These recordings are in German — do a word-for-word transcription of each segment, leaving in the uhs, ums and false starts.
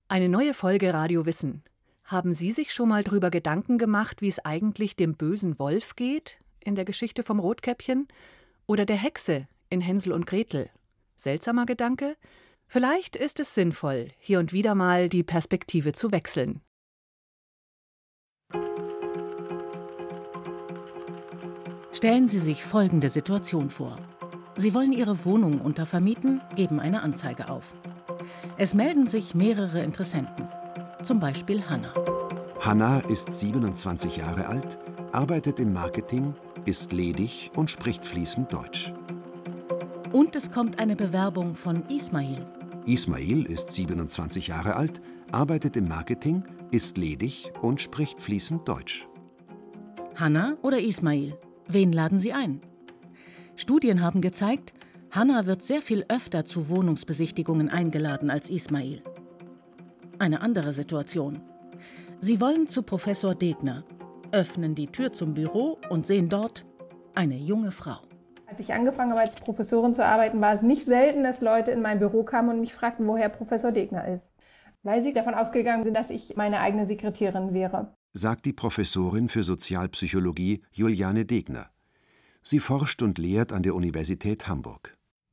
Eine neue Folge Radio Wissen. Haben Sie sich schon mal drüber Gedanken gemacht, wie es eigentlich dem bösen Wolf geht in der Geschichte vom Rotkäppchen oder der Hexe in Hänsel und Gretel? Seltsamer Gedanke? Vielleicht ist es sinnvoll, hier und wieder mal die Perspektive zu wechseln. Stellen Sie sich folgende Situation vor. Sie wollen Ihre Wohnung untervermieten, geben eine Anzeige auf. Es melden sich mehrere Interessenten, zum Beispiel Hanna. Hanna ist siebenundzwanzig Jahre alt, arbeitet im Marketing, ist ledig und spricht fließend Deutsch. Und es kommt eine Bewerbung von Ismail. Ismail ist siebenundzwanzig Jahre alt, arbeitet im Marketing, ist ledig und spricht fließend Deutsch. Hanna oder Ismail? Wen laden Sie ein? Studien haben gezeigt, Hanna wird sehr viel öfter zu Wohnungsbesichtigungen eingeladen als Ismail. Eine andere Situation. Sie wollen zu Professor Degner, öffnen die Tür zum Büro und sehen dort eine junge Frau. Als ich angefangen habe, als Professorin zu arbeiten, war es nicht selten, dass Leute in mein Büro kamen und mich fragten, woher Professor Degner ist. Weil sie davon ausgegangen sind, dass ich meine eigene Sekretärin wäre. Sagt die Professorin für Sozialpsychologie Juliane Degner. Sie forscht und lehrt an der Universität Hamburg.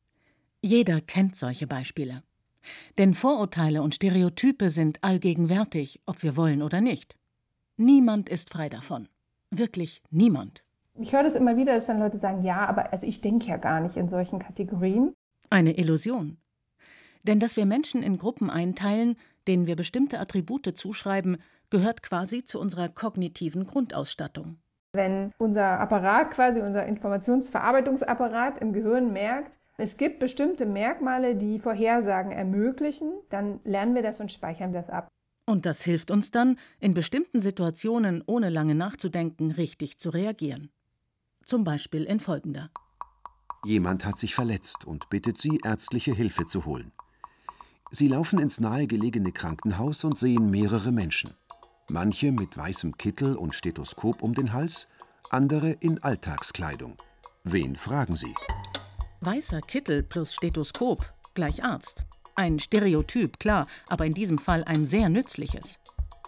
Jeder kennt solche Beispiele. Denn Vorurteile und Stereotype sind allgegenwärtig, ob wir wollen oder nicht. Niemand ist frei davon. Wirklich niemand. Ich höre das immer wieder, dass dann Leute sagen, ja, aber also ich denke ja gar nicht in solchen Kategorien. Eine Illusion. Denn dass wir Menschen in Gruppen einteilen, denen wir bestimmte Attribute zuschreiben, gehört quasi zu unserer kognitiven Grundausstattung. Wenn unser Apparat, quasi unser Informationsverarbeitungsapparat im Gehirn merkt, es gibt bestimmte Merkmale, die Vorhersagen ermöglichen, dann lernen wir das und speichern das ab. Und das hilft uns dann, in bestimmten Situationen ohne lange nachzudenken, richtig zu reagieren. Zum Beispiel in folgender. Jemand hat sich verletzt und bittet Sie, ärztliche Hilfe zu holen. Sie laufen ins nahegelegene Krankenhaus und sehen mehrere Menschen. Manche mit weißem Kittel und Stethoskop um den Hals, andere in Alltagskleidung. Wen fragen Sie? Weißer Kittel plus Stethoskop gleich Arzt. Ein Stereotyp, klar, aber in diesem Fall ein sehr nützliches.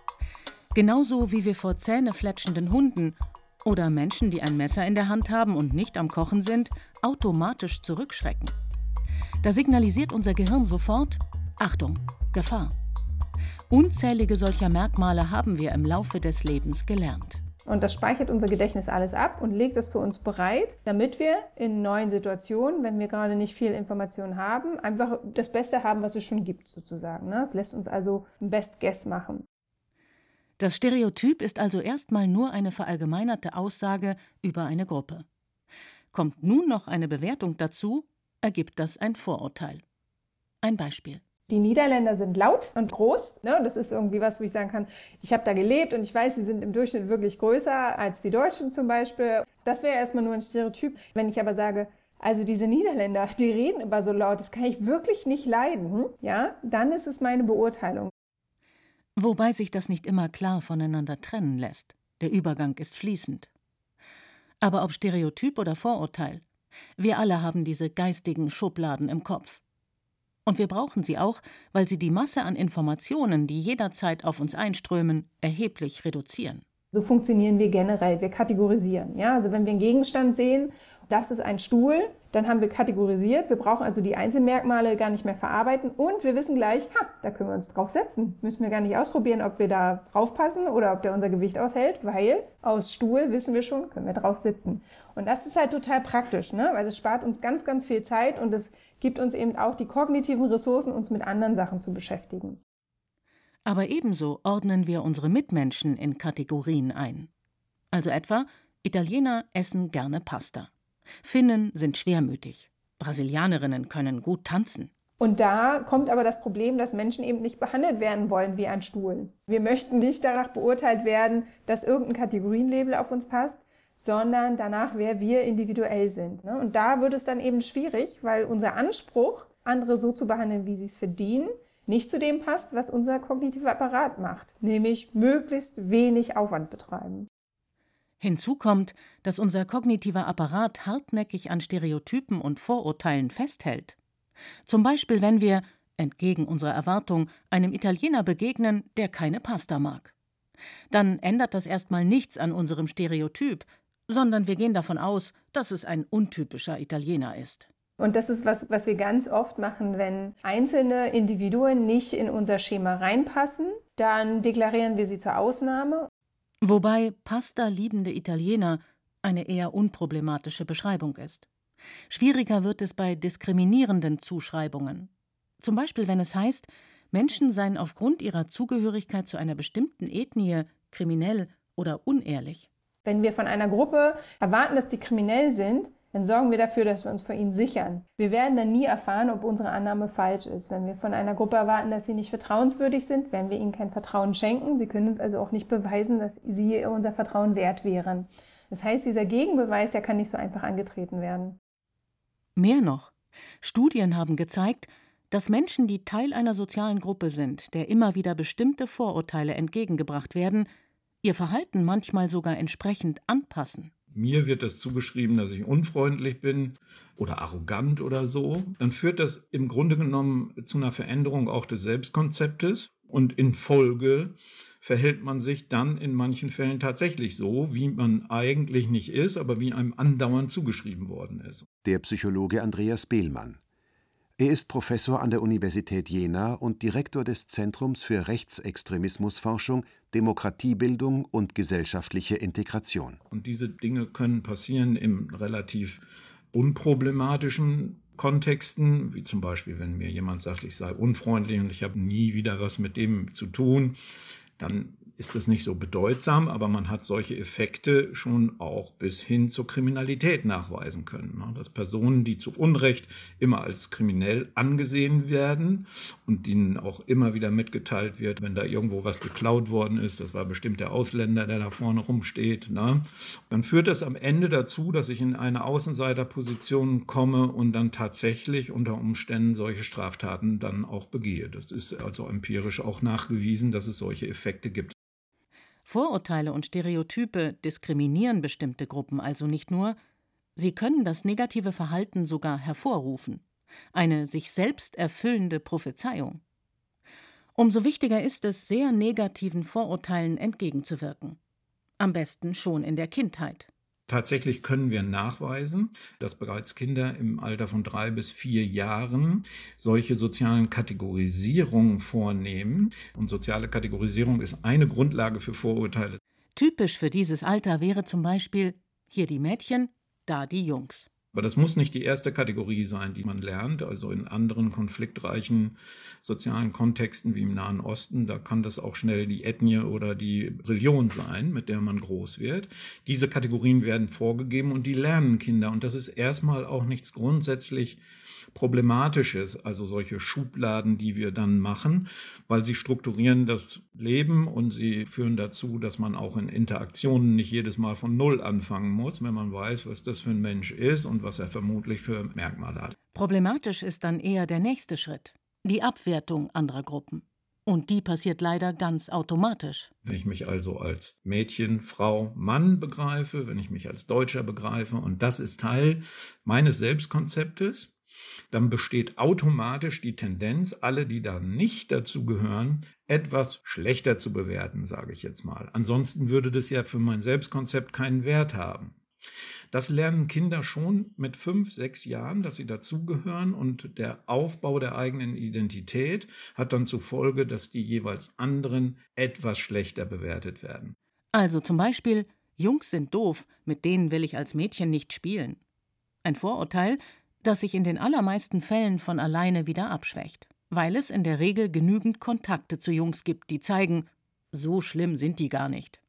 Genauso wie wir vor zähnefletschenden Hunden oder Menschen, die ein Messer in der Hand haben und nicht am Kochen sind, automatisch zurückschrecken. Da signalisiert unser Gehirn sofort: Achtung, Gefahr. Unzählige solcher Merkmale haben wir im Laufe des Lebens gelernt. Und das speichert unser Gedächtnis alles ab und legt es für uns bereit, damit wir in neuen Situationen, wenn wir gerade nicht viel Information haben, einfach das Beste haben, was es schon gibt, sozusagen. Es lässt uns also ein Best Guess machen. Das Stereotyp ist also erstmal nur eine verallgemeinerte Aussage über eine Gruppe. Kommt nun noch eine Bewertung dazu, ergibt das ein Vorurteil. Ein Beispiel. Die Niederländer sind laut und groß. Ne? Das ist irgendwie was, wo ich sagen kann, ich habe da gelebt und ich weiß, sie sind im Durchschnitt wirklich größer als die Deutschen zum Beispiel. Das wäre erstmal nur ein Stereotyp. Wenn ich aber sage, also diese Niederländer, die reden immer so laut, das kann ich wirklich nicht leiden, ja, dann ist es meine Beurteilung. Wobei sich das nicht immer klar voneinander trennen lässt. Der Übergang ist fließend. Aber ob Stereotyp oder Vorurteil, wir alle haben diese geistigen Schubladen im Kopf. Und wir brauchen sie auch, weil sie die Masse an Informationen, die jederzeit auf uns einströmen, erheblich reduzieren. So funktionieren wir generell, wir kategorisieren. Ja? Also wenn wir einen Gegenstand sehen, das ist ein Stuhl, dann haben wir kategorisiert. Wir brauchen also die Einzelmerkmale gar nicht mehr verarbeiten und wir wissen gleich, ha, da können wir uns drauf setzen. Müssen wir gar nicht ausprobieren, ob wir da draufpassen oder ob der unser Gewicht aushält, weil aus Stuhl wissen wir schon, können wir drauf sitzen. Und das ist halt total praktisch, ne? Weil es spart uns ganz, ganz viel Zeit und es gibt uns eben auch die kognitiven Ressourcen, uns mit anderen Sachen zu beschäftigen. Aber ebenso ordnen wir unsere Mitmenschen in Kategorien ein. Also etwa, Italiener essen gerne Pasta. Finnen sind schwermütig. Brasilianerinnen können gut tanzen. Und da kommt aber das Problem, dass Menschen eben nicht behandelt werden wollen wie ein Stuhl. Wir möchten nicht danach beurteilt werden, dass irgendein Kategorienlabel auf uns passt, sondern danach, wer wir individuell sind. Und da wird es dann eben schwierig, weil unser Anspruch, andere so zu behandeln, wie sie es verdienen, nicht zu dem passt, was unser kognitiver Apparat macht, nämlich möglichst wenig Aufwand betreiben. Hinzu kommt, dass unser kognitiver Apparat hartnäckig an Stereotypen und Vorurteilen festhält. Zum Beispiel, wenn wir, entgegen unserer Erwartung, einem Italiener begegnen, der keine Pasta mag. Dann ändert das erstmal nichts an unserem Stereotyp, sondern wir gehen davon aus, dass es ein untypischer Italiener ist. Und das ist was, was wir ganz oft machen, wenn einzelne Individuen nicht in unser Schema reinpassen, dann deklarieren wir sie zur Ausnahme. Wobei Pasta-liebende Italiener eine eher unproblematische Beschreibung ist. Schwieriger wird es bei diskriminierenden Zuschreibungen. Zum Beispiel, wenn es heißt, Menschen seien aufgrund ihrer Zugehörigkeit zu einer bestimmten Ethnie kriminell oder unehrlich. Wenn wir von einer Gruppe erwarten, dass die kriminell sind, dann sorgen wir dafür, dass wir uns vor ihnen sichern. Wir werden dann nie erfahren, ob unsere Annahme falsch ist. Wenn wir von einer Gruppe erwarten, dass sie nicht vertrauenswürdig sind, werden wir ihnen kein Vertrauen schenken. Sie können uns also auch nicht beweisen, dass sie unser Vertrauen wert wären. Das heißt, dieser Gegenbeweis, der kann nicht so einfach angetreten werden. Mehr noch, Studien haben gezeigt, dass Menschen, die Teil einer sozialen Gruppe sind, der immer wieder bestimmte Vorurteile entgegengebracht werden, ihr Verhalten manchmal sogar entsprechend anpassen. Mir wird das zugeschrieben, dass ich unfreundlich bin oder arrogant oder so. Dann führt das im Grunde genommen zu einer Veränderung auch des Selbstkonzeptes. Und in Folge verhält man sich dann in manchen Fällen tatsächlich so, wie man eigentlich nicht ist, aber wie einem andauernd zugeschrieben worden ist. Der Psychologe Andreas Behlmann. Er ist Professor an der Universität Jena und Direktor des Zentrums für Rechtsextremismusforschung, Demokratiebildung und gesellschaftliche Integration. Und diese Dinge können passieren in relativ unproblematischen Kontexten, wie zum Beispiel, wenn mir jemand sagt, ich sei unfreundlich und ich habe nie wieder was mit dem zu tun, dann ist das nicht so bedeutsam, aber man hat solche Effekte schon auch bis hin zur Kriminalität nachweisen können. Dass Personen, die zu Unrecht immer als kriminell angesehen werden und denen auch immer wieder mitgeteilt wird, wenn da irgendwo was geklaut worden ist, das war bestimmt der Ausländer, der da vorne rumsteht, ne? Dann führt das am Ende dazu, dass ich in eine Außenseiterposition komme und dann tatsächlich unter Umständen solche Straftaten dann auch begehe. Das ist also empirisch auch nachgewiesen, dass es solche Effekte gibt. Vorurteile und Stereotype diskriminieren bestimmte Gruppen also nicht nur, sie können das negative Verhalten sogar hervorrufen. Eine sich selbst erfüllende Prophezeiung. Umso wichtiger ist es, sehr negativen Vorurteilen entgegenzuwirken. Am besten schon in der Kindheit. Tatsächlich können wir nachweisen, dass bereits Kinder im Alter von drei bis vier Jahren solche sozialen Kategorisierungen vornehmen. Und soziale Kategorisierung ist eine Grundlage für Vorurteile. Typisch für dieses Alter wäre zum Beispiel hier die Mädchen, da die Jungs. Aber das muss nicht die erste Kategorie sein, die man lernt. Also in anderen konfliktreichen sozialen Kontexten wie im Nahen Osten, da kann das auch schnell die Ethnie oder die Religion sein, mit der man groß wird. Diese Kategorien werden vorgegeben und die lernen Kinder. Und das ist erstmal auch nichts grundsätzlich Problematisches, also solche Schubladen, die wir dann machen, weil sie strukturieren das Leben und sie führen dazu, dass man auch in Interaktionen nicht jedes Mal von Null anfangen muss, wenn man weiß, was das für ein Mensch ist und was er vermutlich für Merkmale hat. Problematisch ist dann eher der nächste Schritt, die Abwertung anderer Gruppen. Und die passiert leider ganz automatisch. Wenn ich mich also als Mädchen, Frau, Mann begreife, wenn ich mich als Deutscher begreife und das ist Teil meines Selbstkonzeptes, dann besteht automatisch die Tendenz, alle, die da nicht dazu gehören, etwas schlechter zu bewerten, sage ich jetzt mal. Ansonsten würde das ja für mein Selbstkonzept keinen Wert haben. Das lernen Kinder schon mit fünf, sechs Jahren, dass sie dazugehören und der Aufbau der eigenen Identität hat dann zur Folge, dass die jeweils anderen etwas schlechter bewertet werden. Also zum Beispiel, Jungs sind doof, mit denen will ich als Mädchen nicht spielen. Ein Vorurteil, das sich in den allermeisten Fällen von alleine wieder abschwächt, weil es in der Regel genügend Kontakte zu Jungs gibt, die zeigen, so schlimm sind die gar nicht.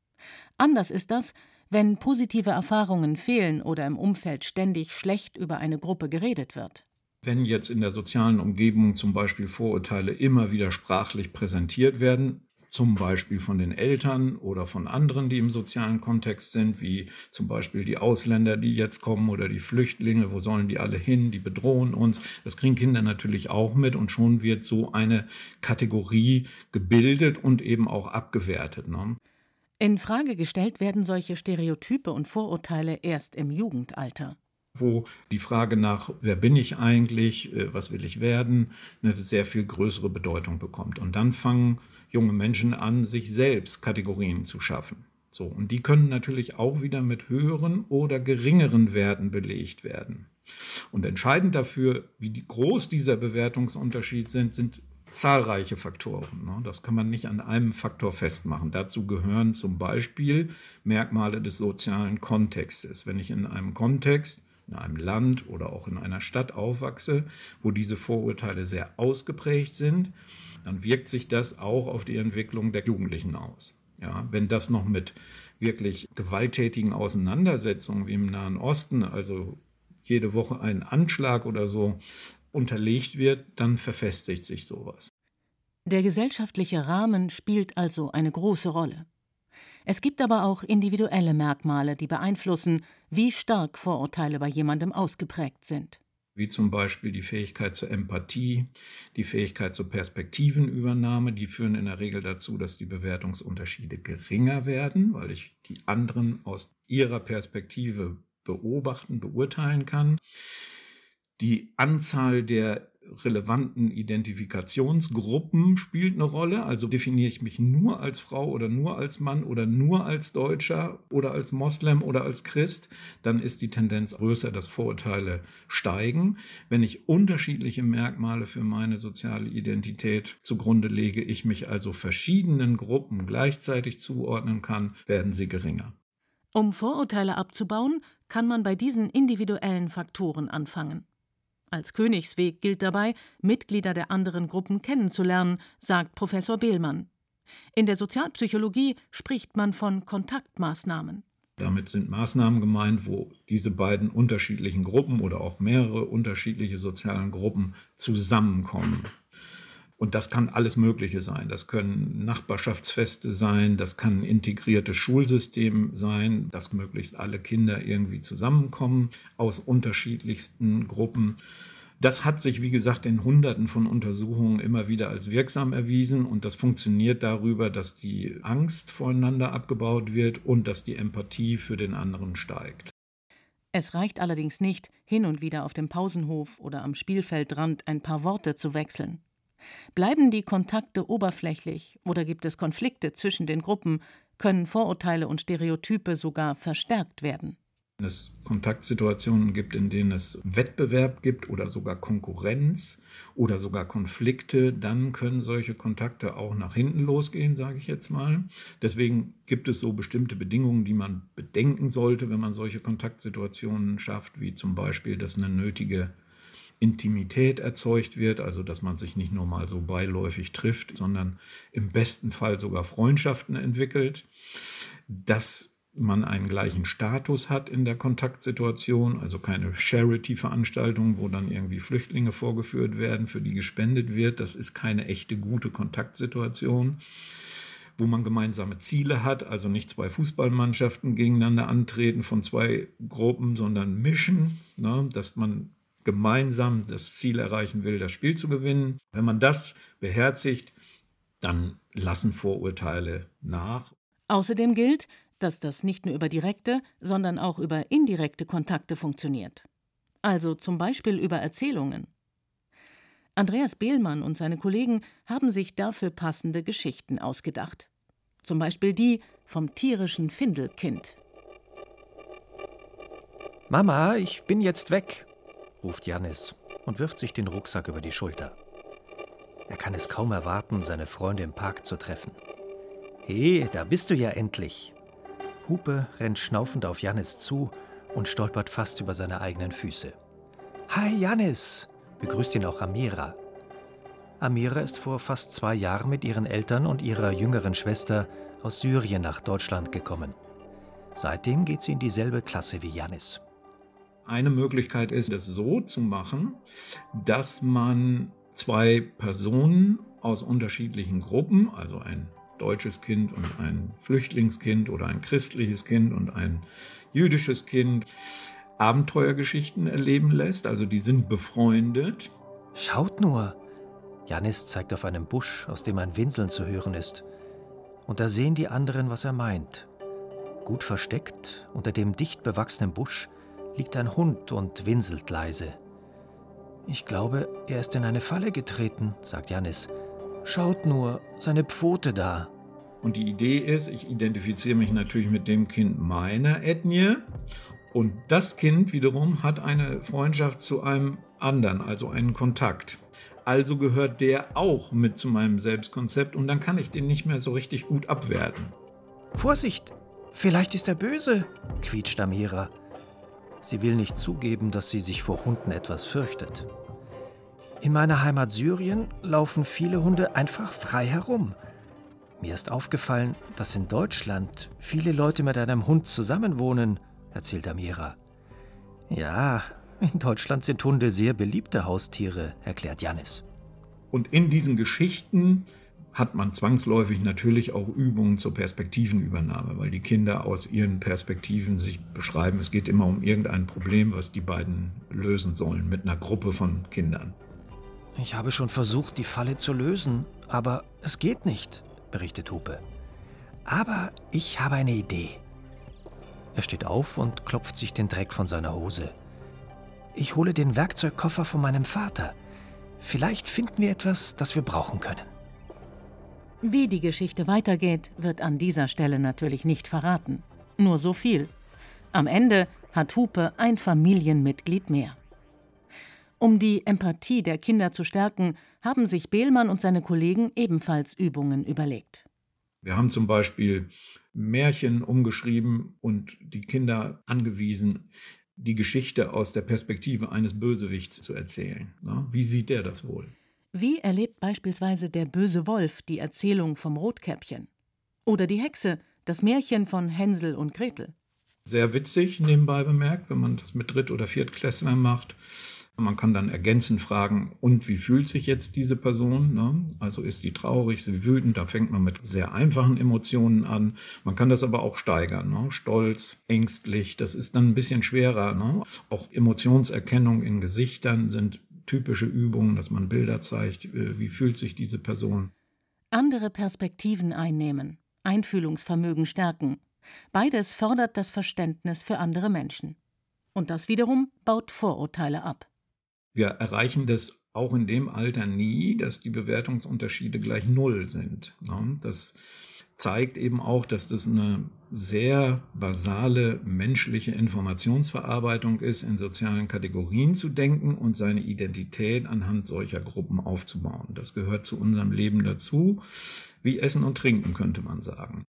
Anders ist das, wenn positive Erfahrungen fehlen oder im Umfeld ständig schlecht über eine Gruppe geredet wird. Wenn jetzt in der sozialen Umgebung zum Beispiel Vorurteile immer wieder sprachlich präsentiert werden, zum Beispiel von den Eltern oder von anderen, die im sozialen Kontext sind, wie zum Beispiel die Ausländer, die jetzt kommen oder die Flüchtlinge, wo sollen die alle hin, die bedrohen uns. Das kriegen Kinder natürlich auch mit und schon wird so eine Kategorie gebildet und eben auch abgewertet, ne? In Frage gestellt werden solche Stereotype und Vorurteile erst im Jugendalter. wo die Frage nach, wer bin ich eigentlich, was will ich werden, eine sehr viel größere Bedeutung bekommt. Und dann fangen junge Menschen an, sich selbst Kategorien zu schaffen. So, und die können natürlich auch wieder mit höheren oder geringeren Werten belegt werden. Und entscheidend dafür, wie groß dieser Bewertungsunterschied sind, sind zahlreiche Faktoren. Das kann man nicht an einem Faktor festmachen. Dazu gehören zum Beispiel Merkmale des sozialen Kontextes. Wenn ich in einem Kontext, in einem Land oder auch in einer Stadt aufwachse, wo diese Vorurteile sehr ausgeprägt sind, dann wirkt sich das auch auf die Entwicklung der Jugendlichen aus. Ja, wenn das noch mit wirklich gewalttätigen Auseinandersetzungen wie im Nahen Osten, also jede Woche ein Anschlag oder so, unterlegt wird, dann verfestigt sich sowas. Der gesellschaftliche Rahmen spielt also eine große Rolle. Es gibt aber auch individuelle Merkmale, die beeinflussen, wie stark Vorurteile bei jemandem ausgeprägt sind. Wie zum Beispiel die Fähigkeit zur Empathie, die Fähigkeit zur Perspektivenübernahme, die führen in der Regel dazu, dass die Bewertungsunterschiede geringer werden, weil ich die anderen aus ihrer Perspektive beobachten, beurteilen kann. Die Anzahl der relevanten Identifikationsgruppen spielt eine Rolle. Also definiere ich mich nur als Frau oder nur als Mann oder nur als Deutscher oder als Moslem oder als Christ, dann ist die Tendenz größer, dass Vorurteile steigen. Wenn ich unterschiedliche Merkmale für meine soziale Identität zugrunde lege, ich mich also verschiedenen Gruppen gleichzeitig zuordnen kann, werden sie geringer. Um Vorurteile abzubauen, kann man bei diesen individuellen Faktoren anfangen. Als Königsweg gilt dabei, Mitglieder der anderen Gruppen kennenzulernen, sagt Professor Behlmann. In der Sozialpsychologie spricht man von Kontaktmaßnahmen. Damit sind Maßnahmen gemeint, wo diese beiden unterschiedlichen Gruppen oder auch mehrere unterschiedliche sozialen Gruppen zusammenkommen. Und das kann alles Mögliche sein. Das können Nachbarschaftsfeste sein, das kann ein integriertes Schulsystem sein, dass möglichst alle Kinder irgendwie zusammenkommen aus unterschiedlichsten Gruppen. Das hat sich, wie gesagt, in Hunderten von Untersuchungen immer wieder als wirksam erwiesen. Und das funktioniert darüber, dass die Angst voreinander abgebaut wird und dass die Empathie für den anderen steigt. Es reicht allerdings nicht, hin und wieder auf dem Pausenhof oder am Spielfeldrand ein paar Worte zu wechseln. Bleiben die Kontakte oberflächlich oder gibt es Konflikte zwischen den Gruppen, können Vorurteile und Stereotype sogar verstärkt werden. Wenn es Kontaktsituationen gibt, in denen es Wettbewerb gibt oder sogar Konkurrenz oder sogar Konflikte, dann können solche Kontakte auch nach hinten losgehen, sage ich jetzt mal. Deswegen gibt es so bestimmte Bedingungen, die man bedenken sollte, wenn man solche Kontaktsituationen schafft, wie zum Beispiel, dass eine nötige Intimität erzeugt wird, also dass man sich nicht nur mal so beiläufig trifft, sondern im besten Fall sogar Freundschaften entwickelt, dass man einen gleichen Status hat in der Kontaktsituation, also keine Charity-Veranstaltung, wo dann irgendwie Flüchtlinge vorgeführt werden, für die gespendet wird. Das ist keine echte gute Kontaktsituation, wo man gemeinsame Ziele hat, also nicht zwei Fußballmannschaften gegeneinander antreten von zwei Gruppen, sondern mischen, ne, dass man gemeinsam das Ziel erreichen will, das Spiel zu gewinnen. Wenn man das beherzigt, dann lassen Vorurteile nach. Außerdem gilt, dass das nicht nur über direkte, sondern auch über indirekte Kontakte funktioniert. Also zum Beispiel über Erzählungen. Andreas Behlmann und seine Kollegen haben sich dafür passende Geschichten ausgedacht. Zum Beispiel die vom tierischen Findelkind. Mama, ich bin jetzt weg, ruft Jannis und wirft sich den Rucksack über die Schulter. Er kann es kaum erwarten, seine Freunde im Park zu treffen. Hey, da bist du ja endlich. Hupe rennt schnaufend auf Jannis zu und stolpert fast über seine eigenen Füße. Hi Jannis, begrüßt ihn auch Amira. Amira ist vor fast zwei Jahren mit ihren Eltern und ihrer jüngeren Schwester aus Syrien nach Deutschland gekommen. Seitdem geht sie in dieselbe Klasse wie Jannis. Eine Möglichkeit ist, es so zu machen, dass man zwei Personen aus unterschiedlichen Gruppen, also ein deutsches Kind und ein Flüchtlingskind oder ein christliches Kind und ein jüdisches Kind, Abenteuergeschichten erleben lässt. Also die sind befreundet. Schaut nur! Jannis zeigt auf einen Busch, aus dem ein Winseln zu hören ist. Und da sehen die anderen, was er meint. Gut versteckt, unter dem dicht bewachsenen Busch, liegt ein Hund und winselt leise. »Ich glaube, er ist in eine Falle getreten«, sagt Jannis. »Schaut nur, seine Pfote da.« Und die Idee ist, ich identifiziere mich natürlich mit dem Kind meiner Ethnie und das Kind wiederum hat eine Freundschaft zu einem anderen, also einen Kontakt. Also gehört der auch mit zu meinem Selbstkonzept und dann kann ich den nicht mehr so richtig gut abwerten. »Vorsicht, vielleicht ist er böse«, quietscht Amira. Sie will nicht zugeben, dass sie sich vor Hunden etwas fürchtet. »In meiner Heimat Syrien laufen viele Hunde einfach frei herum. Mir ist aufgefallen, dass in Deutschland viele Leute mit einem Hund zusammenwohnen«, erzählt Amira. »Ja, in Deutschland sind Hunde sehr beliebte Haustiere«, erklärt Jannis. Und in diesen Geschichten hat man zwangsläufig natürlich auch Übungen zur Perspektivenübernahme, weil die Kinder aus ihren Perspektiven sich beschreiben. Es geht immer um irgendein Problem, was die beiden lösen sollen mit einer Gruppe von Kindern. »Ich habe schon versucht, die Falle zu lösen, aber es geht nicht«, berichtet Hupe. »Aber ich habe eine Idee.« Er steht auf und klopft sich den Dreck von seiner Hose. »Ich hole den Werkzeugkoffer von meinem Vater. Vielleicht finden wir etwas, das wir brauchen können.« Wie die Geschichte weitergeht, wird an dieser Stelle natürlich nicht verraten. Nur so viel. Am Ende hat Hupe ein Familienmitglied mehr. Um die Empathie der Kinder zu stärken, haben sich Behlmann und seine Kollegen ebenfalls Übungen überlegt. Wir haben zum Beispiel Märchen umgeschrieben und die Kinder angewiesen, die Geschichte aus der Perspektive eines Bösewichts zu erzählen. Wie sieht der das wohl? Wie erlebt beispielsweise der böse Wolf die Erzählung vom Rotkäppchen? Oder die Hexe, das Märchen von Hänsel und Gretel? Sehr witzig, nebenbei bemerkt, wenn man das mit Dritt- oder Viertklässlern macht. Man kann dann ergänzend fragen, und wie fühlt sich jetzt diese Person? Ne? Also ist sie traurig, ist sie wütend? Da fängt man mit sehr einfachen Emotionen an. Man kann das aber auch steigern. Ne? Stolz, ängstlich, das ist dann ein bisschen schwerer. Ne? Auch Emotionserkennung in Gesichtern sind typische Übungen, dass man Bilder zeigt, wie fühlt sich diese Person. Andere Perspektiven einnehmen, Einfühlungsvermögen stärken. Beides fördert das Verständnis für andere Menschen. Und das wiederum baut Vorurteile ab. Wir erreichen das auch in dem Alter nie, dass die Bewertungsunterschiede gleich null sind. Das zeigt eben auch, dass das eine sehr basale menschliche Informationsverarbeitung ist, in sozialen Kategorien zu denken und seine Identität anhand solcher Gruppen aufzubauen. Das gehört zu unserem Leben dazu, wie Essen und Trinken, könnte man sagen.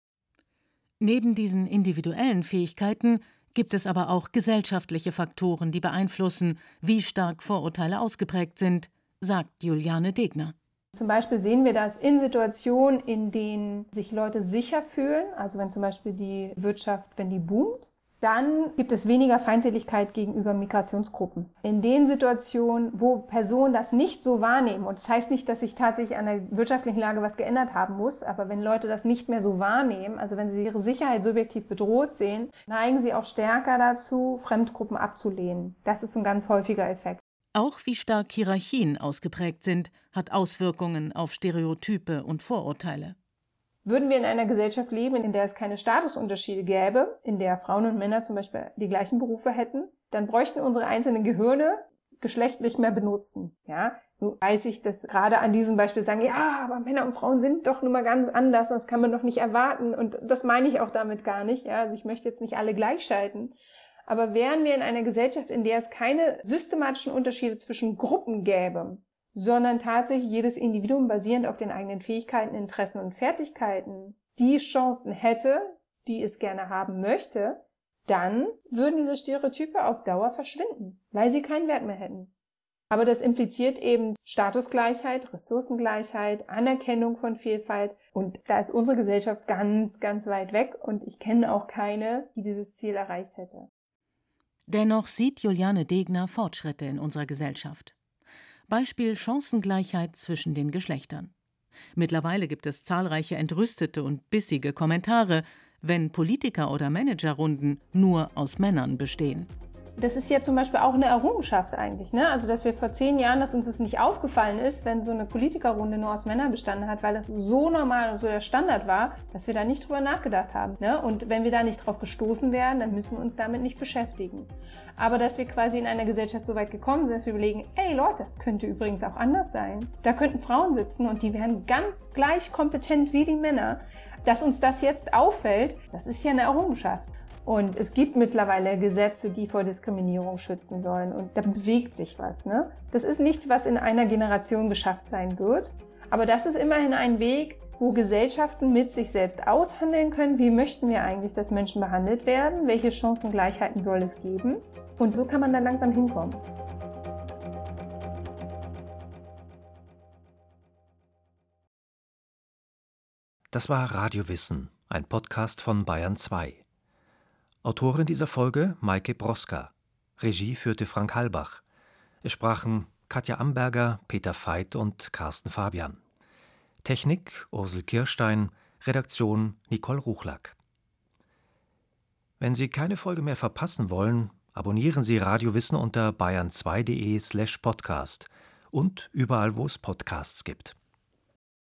Neben diesen individuellen Fähigkeiten gibt es aber auch gesellschaftliche Faktoren, die beeinflussen, wie stark Vorurteile ausgeprägt sind, sagt Juliane Degner. Zum Beispiel sehen wir das in Situationen, in denen sich Leute sicher fühlen, also wenn zum Beispiel die Wirtschaft, wenn die boomt, dann gibt es weniger Feindseligkeit gegenüber Migrationsgruppen. In den Situationen, wo Personen das nicht so wahrnehmen, und das heißt nicht, dass sich tatsächlich an der wirtschaftlichen Lage was geändert haben muss, aber wenn Leute das nicht mehr so wahrnehmen, also wenn sie ihre Sicherheit subjektiv bedroht sehen, neigen sie auch stärker dazu, Fremdgruppen abzulehnen. Das ist ein ganz häufiger Effekt. Auch wie stark Hierarchien ausgeprägt sind, hat Auswirkungen auf Stereotype und Vorurteile. Würden wir in einer Gesellschaft leben, in der es keine Statusunterschiede gäbe, in der Frauen und Männer zum Beispiel die gleichen Berufe hätten, dann bräuchten unsere einzelnen Gehirne geschlechtlich mehr benutzen. Ja, nun weiß ich, dass gerade an diesem Beispiel sagen, ja, aber Männer und Frauen sind doch nun mal ganz anders, das kann man doch nicht erwarten. Und das meine ich auch damit gar nicht. Ja, also ich möchte jetzt nicht alle gleichschalten. Aber wären wir in einer Gesellschaft, in der es keine systematischen Unterschiede zwischen Gruppen gäbe, sondern tatsächlich jedes Individuum basierend auf den eigenen Fähigkeiten, Interessen und Fertigkeiten die Chancen hätte, die es gerne haben möchte, dann würden diese Stereotype auf Dauer verschwinden, weil sie keinen Wert mehr hätten. Aber das impliziert eben Statusgleichheit, Ressourcengleichheit, Anerkennung von Vielfalt. Und da ist unsere Gesellschaft ganz, ganz weit weg. Und ich kenne auch keine, die dieses Ziel erreicht hätte. Dennoch sieht Juliane Degner Fortschritte in unserer Gesellschaft. Beispiel Chancengleichheit zwischen den Geschlechtern. Mittlerweile gibt es zahlreiche entrüstete und bissige Kommentare, wenn Politiker- oder Managerrunden nur aus Männern bestehen. Das ist ja zum Beispiel auch eine Errungenschaft eigentlich, ne? Also, dass wir vor zehn Jahren, dass uns das nicht aufgefallen ist, wenn so eine Politikerrunde nur aus Männern bestanden hat, weil das so normal und so der Standard war, dass wir da nicht drüber nachgedacht haben, ne? Und wenn wir da nicht drauf gestoßen werden, dann müssen wir uns damit nicht beschäftigen. Aber dass wir quasi in einer Gesellschaft so weit gekommen sind, dass wir überlegen, ey Leute, das könnte übrigens auch anders sein. Da könnten Frauen sitzen und die wären ganz gleich kompetent wie die Männer. Dass uns das jetzt auffällt, das ist ja eine Errungenschaft. Und es gibt mittlerweile Gesetze, die vor Diskriminierung schützen sollen. Und da bewegt sich was, ne? Das ist nichts, was in einer Generation geschafft sein wird. Aber das ist immerhin ein Weg, wo Gesellschaften mit sich selbst aushandeln können, wie möchten wir eigentlich, dass Menschen behandelt werden, welche Chancengleichheiten soll es geben. Und so kann man dann langsam hinkommen. Das war Radio Wissen, ein Podcast von Bayern zwei. Autorin dieser Folge Maike Broska. Regie führte Frank Halbach. Es sprachen Katja Amberger, Peter Veit und Carsten Fabian. Technik Ursel Kirstein, Redaktion Nicole Ruchlack. Wenn Sie keine Folge mehr verpassen wollen, abonnieren Sie Radio Wissen unter bayern zwei punkt de slash podcast und überall, wo es Podcasts gibt.